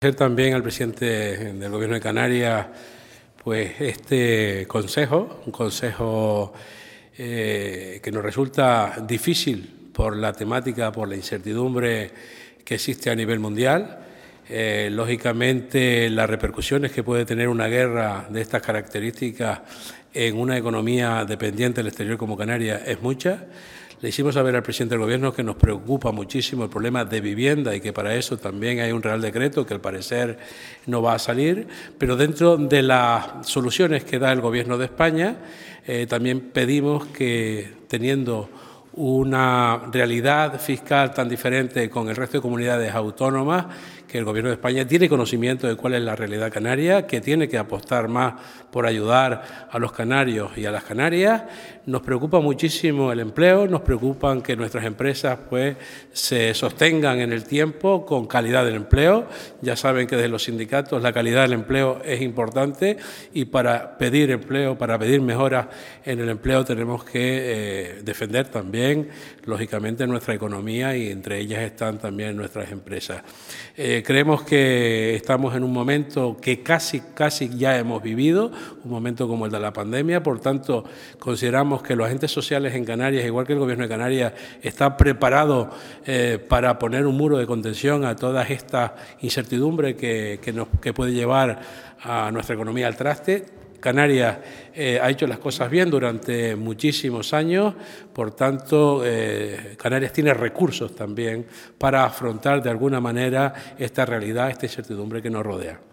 También al presidente del Gobierno de Canarias, pues este consejo, un consejo que nos resulta difícil por la temática, por la incertidumbre que existe a nivel mundial. Lógicamente, las repercusiones que puede tener una guerra de estas características en una economía dependiente del exterior como Canarias es mucha. Le hicimos saber al presidente del Gobierno que nos preocupa muchísimo el problema de vivienda y que para eso también hay un Real Decreto que al parecer no va a salir, pero dentro de las soluciones que da el Gobierno de España también pedimos que, teniendo una realidad fiscal tan diferente con el resto de comunidades autónomas, que el Gobierno de España tiene conocimiento de cuál es la realidad canaria, que tiene que apostar más por ayudar a los canarios y a las canarias. Nos preocupa muchísimo el empleo, nos preocupan que nuestras empresas pues se sostengan en el tiempo con calidad del empleo. Ya saben que desde los sindicatos la calidad del empleo es importante y para pedir empleo, para pedir mejoras en el empleo tenemos que defender también, lógicamente, nuestra economía y entre ellas están también nuestras empresas. Creemos que estamos en un momento que casi ya hemos vivido, un momento como el de la pandemia, por tanto consideramos que los agentes sociales en Canarias, igual que el Gobierno de Canarias, está preparado para poner un muro de contención a todas estas incertidumbres que puede llevar a nuestra economía al traste. Canarias ha hecho las cosas bien durante muchísimos años, por tanto, Canarias tiene recursos también para afrontar de alguna manera esta realidad, esta incertidumbre que nos rodea.